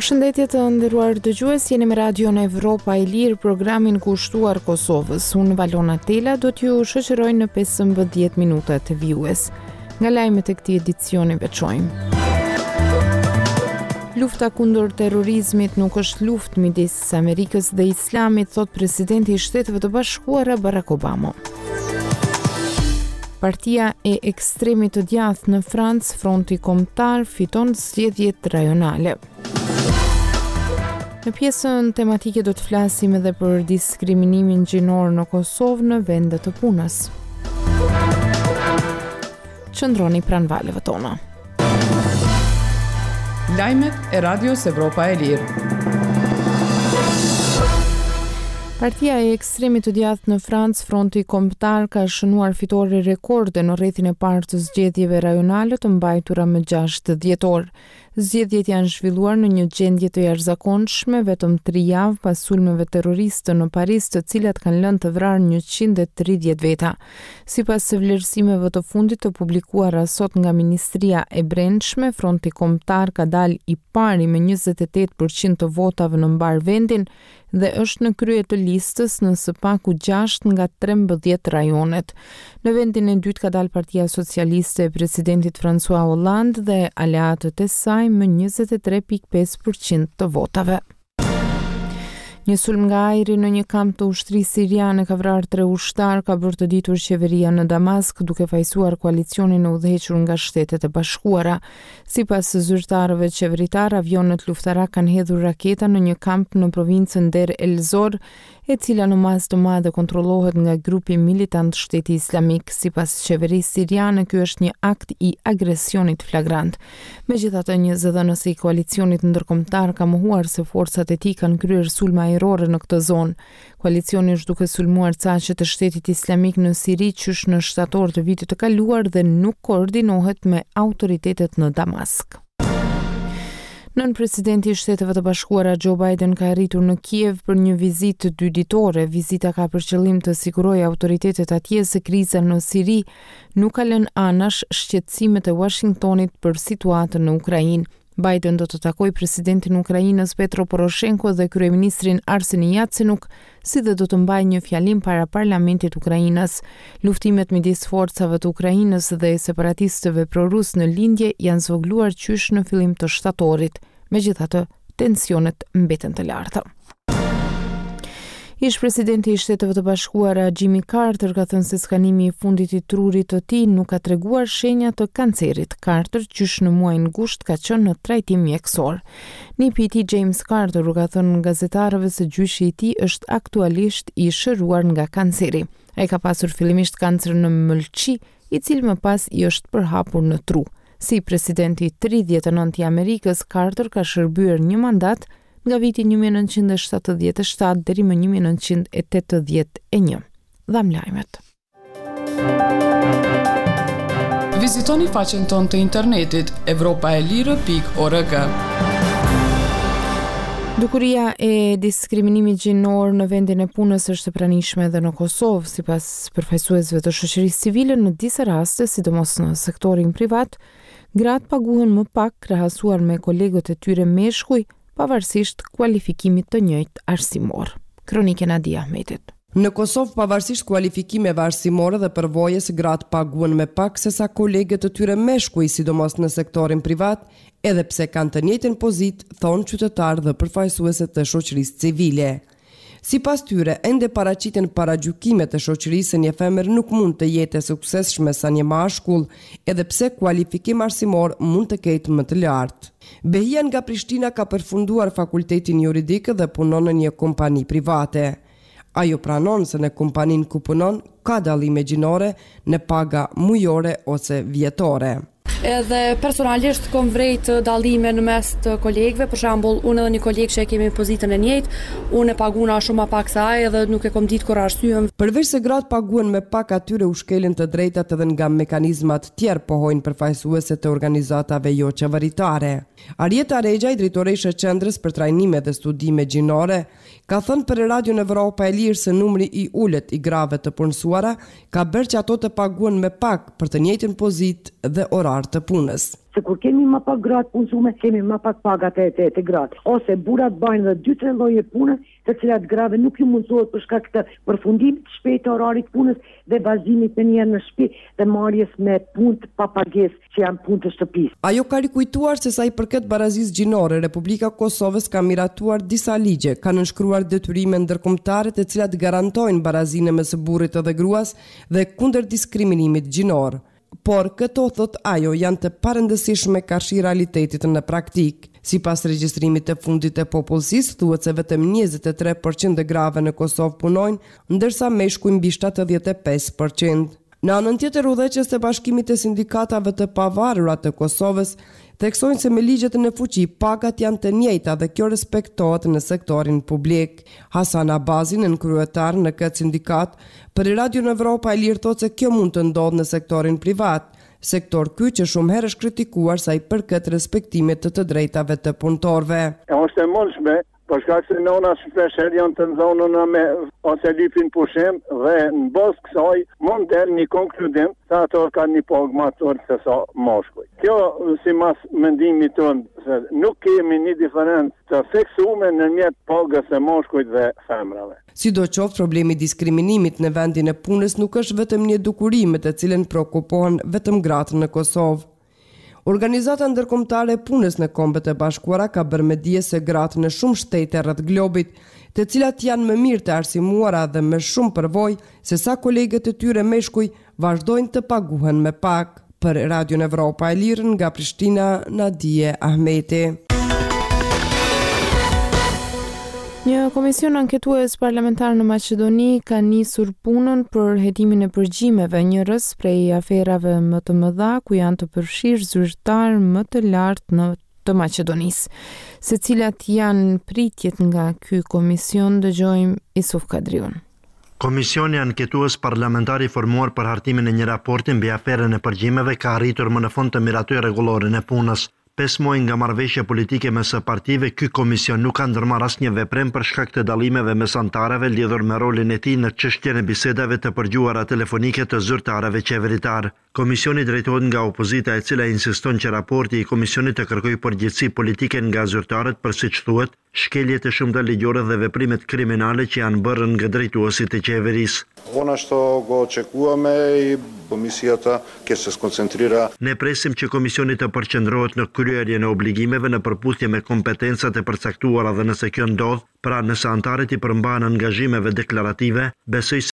Përshëndetje të nderuar dëgjues, jeni me Radion Evropa e Lirë, programin kushtuar Kosovës. Unë Valona Tela do t'ju shoqëroj në 15 minuta të vijues. Nga lajmet e këtij edicioni veçojmë. Lufta kundër terrorizmit nuk është luftë midis Amerikës dhe Islamit, thot presidenti i Shteteve të Bashkuara Barack Obama. Partia e ekstremit të djathtë në Francë, Fronti Kombëtar, fiton zgjedhjet rajonale. Në pjesën tematike do të flasim edhe për diskriminimin gjinor në Kosovë në vende të punës. Qëndroni pranë valeve tona. Lajmet e Radios Evropa e Lirë. Partia e ekstremit të djathtë në Francë, Fronti Kombëtar, ka shënuar fitore rekorde në rrethin e parë të zgjedhjeve rajonale të mbajtura më 6 dhjetor. Zgjedhjet janë zhvilluar në një gjendje të jashtëzakonshme vetëm 3 javë pas sulmeve terroriste në Paris, të cilat kanë lënë të vrarë 130 veta. Sipas vlerësimeve të fundit të publikuara sot nga Ministria e Brendshme, Fronti Kombëtar ka dalë i pari me 28% të votave në mbar vendin dhe është në krye të listës në së paku 6 nga 13 rajonet. Në vendin e dytë ka dalë Partia Socialiste e presidentit François Hollande dhe aleatët e saj me 23.5% të votave. Një sulm nga ajri në një kamp të ushtrisë siriane ka vrarë 3 ushtar, ka bërë të ditur qeveria në Damask, duke fajsuar koalicionin e udhëhequr nga Shtetet e Bashkuara. Sipas zyrtarëve qeveritar, avionet luftarak kanë hedhur raketa në një kamp në provincën Der El Zor, e cila në masë të madhe kontrollohet nga grupi militant Shteti Islamik. Sipas qeverisë siriane, ky është një akt i agresionit flagrant. Megjithatë, një zëdhënës i koalicionit ndërkombëtar ka mohuar se forcat e tij kanë kryer sulme ajrore në këtë zonë. Koalicioni është duke sulmuar caqe të Shtetit Islamik në Siri qysh në shtator të vitit të kaluar dhe nuk koordinohet me autoritetet në Damask. Nën presidenti i Shteteve të Bashkuara Joe Biden ka arritur në Kiev për një vizitë 2 ditore. Vizita ka për qëllim të sigurojë autoritetet atje se kriza në Siri nuk ka lënë anash shqetësimet e Washingtonit për situatën në Ukrainë. Biden do të takojë presidentin e Ukrainës Petro Poroshenko dhe kryeministrin Arseni Yatsenuk, si dhe do të mbajë një fjalim para parlamentit Ukrainës. Luftimet midis forcave të Ukrainës dhe separatistëve prorus në lindje janë zvogluar qysh në fillim të shtatorit. Megjithatë, tensionet mbeten të larta. Ish-presidenti i Shteteve të Bashkuara Jimmy Carter ka thënë se skanimi i fundit i trurit të tij nuk ka treguar shenja të kancerit. Carter, qysh në muajin gusht, ka qenë në trajtim mjekësor. Nipi i tij James Carter u ka thënë gazetarëve se gjyshi i tij është aktualisht i shëruar nga kanceri. Ai ka pasur fillimisht kancer në mëlçi, i cili më pas i është përhapur në tru. Si presidenti 39 i Amerikës, Carter ka shërbyer një mandat nga viti 1977 deri më 1981. Dham lajmet. Vizitoni faqen tonë të internetit evropaelire.org. Dukuria e diskriminimit gjinor në vendin e punës është e pranishme edhe në Kosovë. Sipas përfaqësuesve të shoqërisë civile, në disa raste, sidomos në sektorin privat, gratë paguhen më pak krahasuar me kolegët e tyre meshkuj, pavarësisht kualifikimit të njëjtë arsimor. Kronike Nadia Ahmetit. Në Kosovë, pavarësisht kualifikimeve arsimore dhe përvojës, gratë paguhen me pak se sa kolegët të tyre meshkuj, sidomos në sektorin privat, edhe pse kanë të njëjtën pozitë, thonë qytetarë dhe përfaqësuesit të shoqërisë civile. Sipas tyre, ende paraqiten paragjykimet e shoqërisë se një femër nuk mund të jetë e suksesshme sa një mashkull, edhe pse kualifikim arsimor mund të ketë më të lartë. Behia nga Prishtina ka përfunduar fakultetin juridik dhe punon në një kompani private. Ajo pranon se në kompaninë ku punon ka dallime gjinore në paga mujore ose vjetore. Edhe personalisht kom vrejt dallime në mes të kolegëve, për shembull, unë edhe një kolegë që e kemi pozitën e njëjtë, unë e paguna shumë më pak se ai edhe nuk e kom ditë kur arsyeën. Përveç se gratë paguhen me pak, atyre u shkelin të drejtat edhe nga mekanizmat tjerë, pohojnë përfaqësuese të organizatave jo qeveritare. Arjeta Rexha, drejtoresha e Qendrës për Trajnime dhe Studime Gjinore, ka thënë për Radion Evropa e Lirë se numri i ulët i grave të punësuara ka bërë që ato të paguhen me pak për të njëjtën pozitë dhe orar të punës. Se kur kemi më pak gratë punësume, kemi më pak pagat e gratë. Ose burat bajnë dhe 2-3 lloje pune, të cilat grave nuk ju mundsohet për shkak të përfundimit të shpejtë të orarit punës dhe bazimit të njerë në shtëpi dhe marrjes me punë pa pagesë që janë punë të shtëpisë. Ajo ka rikujtuar se sa i përket barazisë gjinore, Republika e Kosovës ka miratuar disa ligje, ka nënshkruar detyrime ndërkombëtare të cilat garantojnë barazinë mes burrit dhe gruas dhe kundër diskriminimit gjinor. Por këto, thot ajo, janë të parëndësishme karshi realitetit në praktik. Si pas regjistrimit të fundit të popullsisë, thuhet se vetëm 23% e grave në Kosovë punojnë, ndërsa meshkuj mbi 75%. Në anën tjetër, udhëheqës të Bashkimit të Sindikatave të Pavarura të Kosovës theksojnë se me ligjet në fuqi pagat janë të njëjta dhe kjo respektohet në sektorin publik. Hasan Abazi, nënkryetar në këtë sindikat, për Radio Evropa e Lirë thotë se kjo mund të ndodhë në sektorin privat, sektor ky që shumë herë është kritikuar sa i përket respektimit të drejtave të punëtorëve. Është e mundshme, për shkak se nona shpesh janë të nxonuna me ose lypin pushim dhe në bazë kësaj mund të një konkludim se ato kanë një pagë më të lartë se sa mashkuj. Kjo sipas mendimit tonë se nuk kemi një diferencë të fiksuar ndërmjet pagës së mashkujt dhe femrave. Sidoqoftë, problemi i diskriminimit në vendin e punës nuk është vetëm një dukuri me të cilën shqetësohen vetëm gratë në Kosovë. Organizata ndërkombëtare e punës në Kombet e Bashkuara ka bërë me dije se gratë në shumë shtete rreth globit, të cilat janë më mirë të arsimuara dhe me shumë përvojë se sa kolegët e tyre meshkuj vazhdojnë të paguhen me pak. Për Radio Evropa e Lirë nga Prishtina, Nadije Ahmeti. Një komision anketues parlamentar në Maqedoni ka nisur punën për hetimin e përgjimeve njërës prej aferave më të mëdha ku janë të përfshirë zyrtar më të lartë të Maqedonisë. Se cilat janë pritjet nga ky komision, dëgjojmë Isuf Kadriun. Komisioni anketues parlamentar i formuar për hartimin e një raporti mbi aferën e përgjimeve ka arritur më në fund të miratoj rregulloren e punës. 5 muaj nga marrëveshja politike mes së partive, ky komision nuk ka ndërmarrë asnjë veprim për shkak të dallimeve mes anëtarëve lidhur me rolin e tij në çështjen e bisedave të përgjuara telefonike të zyrtarëve qeveritar. Komisioni drejtohet nga opozita e cila insiston që raporti i komisionit të kërkojë përgjegjësi politike nga zyrtarët për, siç thuhet, shkelje të shumta ligjore dhe veprimet kriminale që janë bërë nga drejtuesit e qeverisë. Ono što go očekujeme i komisijata që se skoncentrira. Ne presim që komisioni të përqendrohet në kryerjen e obligimeve në përputhje me kompetencat e përcaktuara dhe nëse kjo ndodh, pra nëse antarët i përmbahen angazhimeve deklarative, besoj